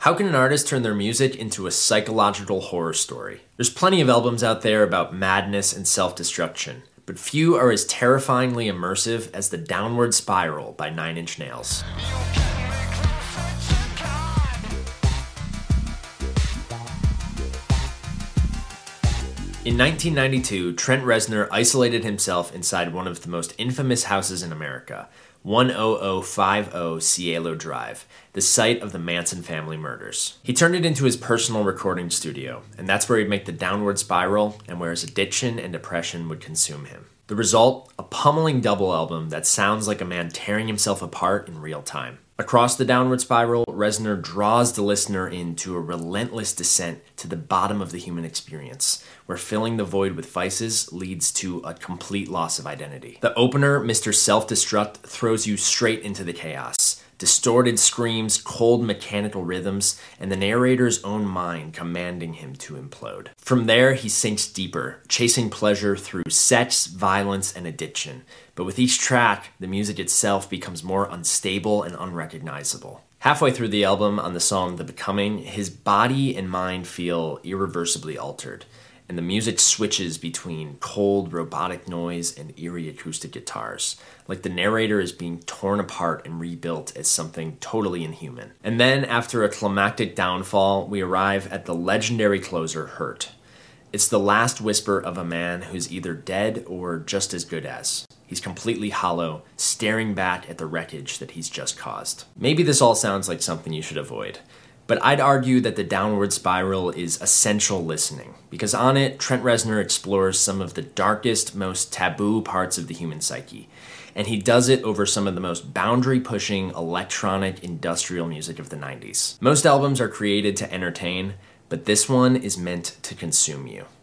How can an artist turn their music into a psychological horror story? There's plenty of albums out there about madness and self-destruction, but few are as terrifyingly immersive as The Downward Spiral by Nine Inch Nails. In 1992, Trent Reznor isolated himself inside one of the most infamous houses in America, 10050 Cielo Drive, the site of the Manson family murders. He turned it into his personal recording studio, and that's where he'd make The Downward Spiral and where his addiction and depression would consume him. The result? A pummeling double album that sounds like a man tearing himself apart in real time. Across The Downward Spiral, Reznor draws the listener into a relentless descent to the bottom of the human experience, where filling the void with vices leads to a complete loss of identity. The opener, Mr. Self-Destruct, throws you straight into the chaos. Distorted screams, cold mechanical rhythms, and the narrator's own mind commanding him to implode. From there, he sinks deeper, chasing pleasure through sex, violence, and addiction. But with each track, the music itself becomes more unstable and unrecognizable. Halfway through the album, on the song The Becoming, his body and mind feel irreversibly altered, and the music switches between cold, robotic noise and eerie acoustic guitars, like the narrator is being torn apart and rebuilt as something totally inhuman. And then, after a climactic downfall, we arrive at the legendary closer, Hurt. It's the last whisper of a man who's either dead or just as good as. He's completely hollow, staring back at the wreckage that he's just caused. Maybe this all sounds like something you should avoid, but I'd argue that The Downward Spiral is essential listening, because on it, Trent Reznor explores some of the darkest, most taboo parts of the human psyche, and he does it over some of the most boundary-pushing electronic industrial music of the 90s. Most albums are created to entertain, but this one is meant to consume you.